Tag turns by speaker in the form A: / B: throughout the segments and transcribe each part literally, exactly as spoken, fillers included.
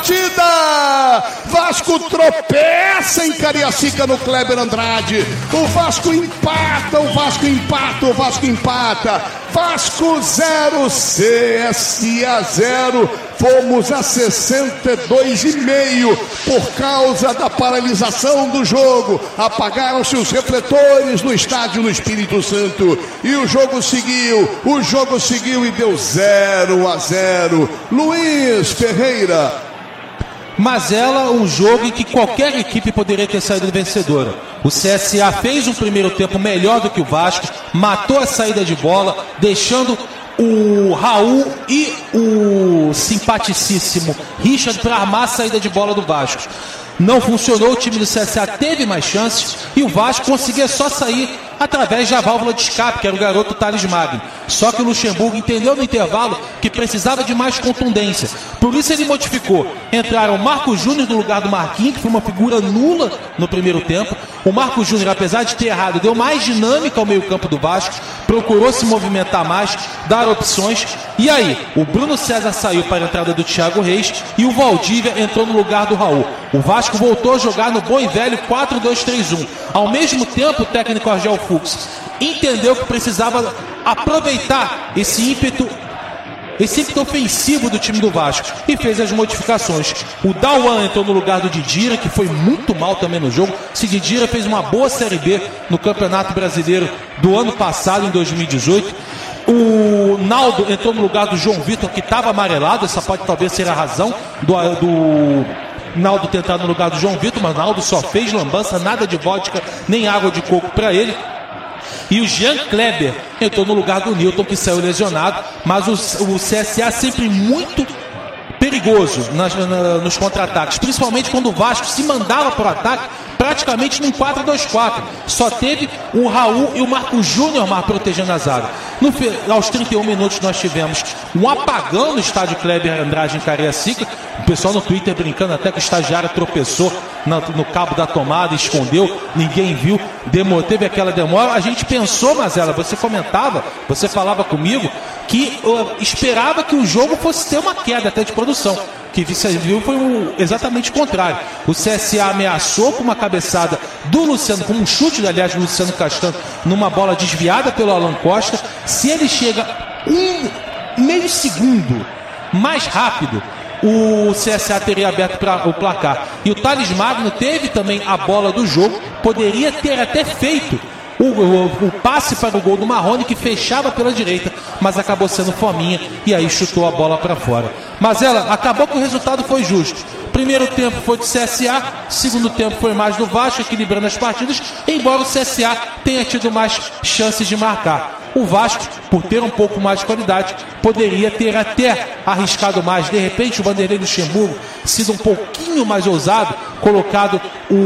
A: partida. Vasco tropeça em Cariacica no Kleber Andrade. O Vasco empata, o Vasco empata, o Vasco empata. Vasco zero, C S A zero. Fomos a sessenta e dois e meio por causa da paralisação do jogo. Apagaram-se os refletores no estádio no Espírito Santo. E o jogo seguiu, o jogo seguiu e deu zero a zero. Luiz Ferreira.
B: Mazela, um jogo em que qualquer equipe poderia ter saído vencedora. O C S A fez um primeiro tempo melhor do que o Vasco, matou a saída de bola, deixando o Raul e o simpaticíssimo Richard para armar a saída de bola do Vasco. Não funcionou, o time do C S A teve mais chances e o Vasco conseguia só sair através da válvula de escape, que era o garoto Thales Magno. Só que o Luxemburgo entendeu no intervalo que precisava de mais contundência. Por isso ele modificou. Entraram o Marcos Júnior no lugar do Marquinhos, que foi uma figura nula no primeiro tempo. O Marcos Júnior, apesar de ter errado, deu mais dinâmica ao meio-campo do Vasco, procurou se movimentar mais, dar opções. E aí, o Bruno César saiu para a entrada do Thiago Reis e o Valdívia entrou no lugar do Raul. O Vasco voltou a jogar no bom e velho quatro dois três um. Ao mesmo tempo, o técnico Argel Fux entendeu que precisava aproveitar esse ímpeto esse ímpeto ofensivo do time do Vasco e fez as modificações. O Dauan entrou no lugar do Didira, que foi muito mal também no jogo. Se Didira fez uma boa Série B no Campeonato Brasileiro do ano passado, em dois mil e dezoito. O Naldo entrou no lugar do João Vitor, que estava amarelado. Essa pode talvez ser a razão do, do Naldo ter entrado no lugar do João Vitor, mas o Naldo só fez lambança, nada de vodka, nem água de coco para ele. E o Jean Kleber entrou no lugar do Newton, que saiu lesionado, mas o, o C S A sempre muito perigoso nas, na, nos contra-ataques, principalmente quando o Vasco se mandava para o ataque praticamente num quatro dois quatro. Só teve o Raul e o Marcos Júnior mais protegendo a zaga. No, aos trinta e um minutos nós tivemos um apagão no estádio Kleber Andrade em Cariacica. O pessoal no Twitter brincando até que o estagiário tropeçou no, no cabo da tomada, escondeu, ninguém viu, demor, teve aquela demora. A gente pensou, Mazela, você comentava, você falava comigo que uh, esperava que o jogo fosse ter uma queda até de produção. Que você viu foi o, exatamente o contrário. O C S A ameaçou com uma cabeçada do Luciano, com um chute, aliás, do Luciano Castanho, numa bola desviada pelo Alan Costa. Se ele chega um meio segundo mais rápido, o C S A teria aberto pra, o placar. E o Thales Magno teve também a bola do jogo, poderia ter até feito O, o, o passe para o gol do Marrone, que fechava pela direita, mas acabou sendo fominha e aí chutou a bola para fora. Mas ela acabou que o resultado foi justo. Primeiro tempo foi do C S A, segundo tempo foi mais do Vasco, equilibrando as partidas, embora o C S A tenha tido mais chances de marcar. O Vasco, por ter um pouco mais de qualidade, poderia ter até arriscado mais. De repente, o Vanderlei Luxemburgo sido um pouquinho mais ousado, colocado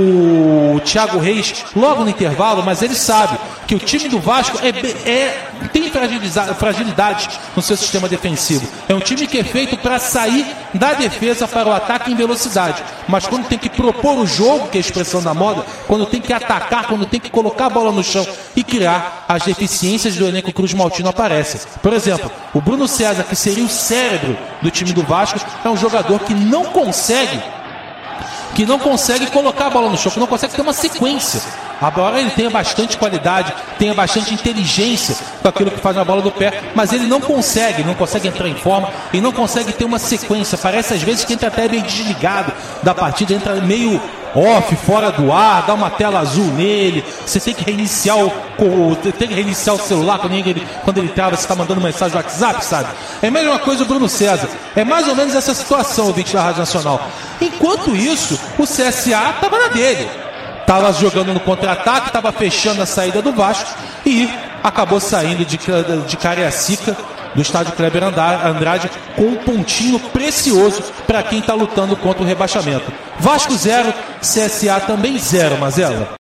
B: o Thiago Reis logo no intervalo, mas ele sabe que o time do Vasco é, é, tem fragilidade no seu sistema defensivo. É um time que é feito para sair da defesa para o ataque em velocidade. Mas quando tem que propor o jogo, que é a expressão da moda, quando tem que atacar, quando tem que colocar a bola no chão e criar, as deficiências do elenco Cruz Maltino aparecem. Por exemplo, o Bruno César, que seria o cérebro do time do Vasco, é um jogador que não consegue que não consegue colocar a bola no chão, que não consegue ter uma sequência. Agora ele tem bastante qualidade, tem bastante inteligência com aquilo que faz na bola do pé, mas ele não consegue, não consegue entrar em forma e não consegue ter uma sequência. Parece às vezes que entra até meio desligado da partida, entra meio off, fora do ar, dá uma tela azul nele. Você tem que reiniciar o, o tem que reiniciar o celular quando ele, quando ele trava, você está mandando mensagem no WhatsApp, sabe? É a mesma coisa o Bruno César. É mais ou menos essa situação, o ouvinte da Rádio Nacional. Enquanto isso, o C S A estava na dele. Estava jogando no contra-ataque, estava fechando a saída do Vasco e acabou saindo de, de Cariacica, do estádio Kleber Andrade, com um pontinho precioso para quem está lutando contra o rebaixamento. Vasco zero, C S A também zero, Mazela.